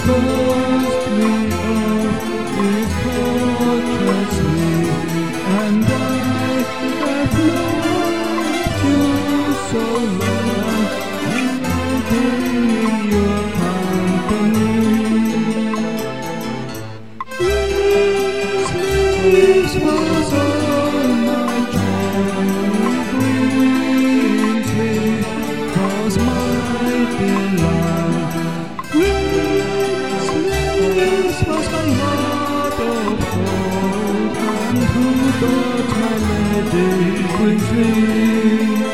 cast me off his courteously, and I have loved you so long, in your company. This was all my joy, Greensleaf was my delight. Greensleaf was my heart of gold, and who but my lady Greensleaf?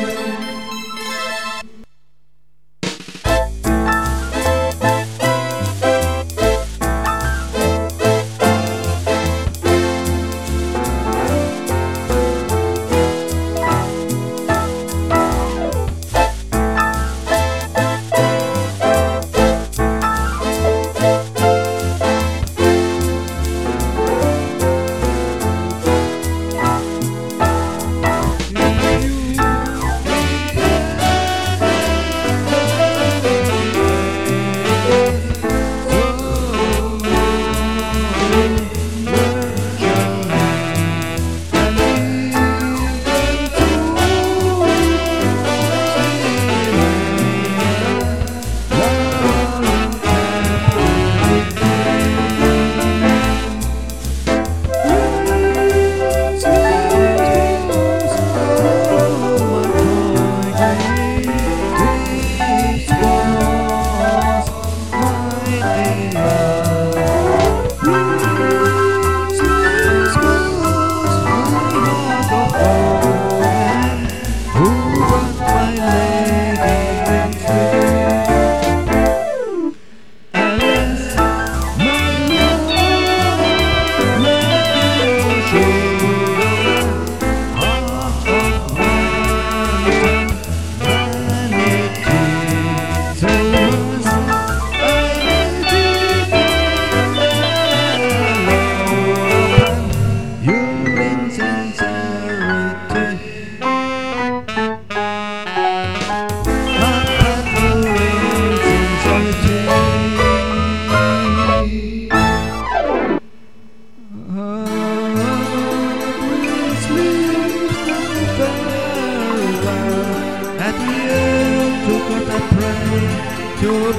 To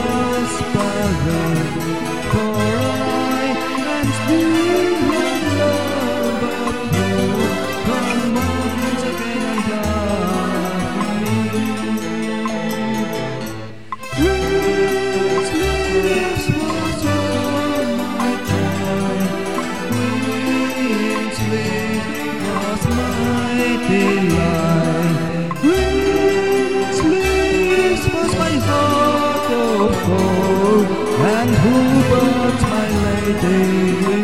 prosper, for I am still in love, but you come once again and love me. Greensleaf was all my joy, Greensleaf was my delight, Greensleaf was my heart of gold, and who but my lady?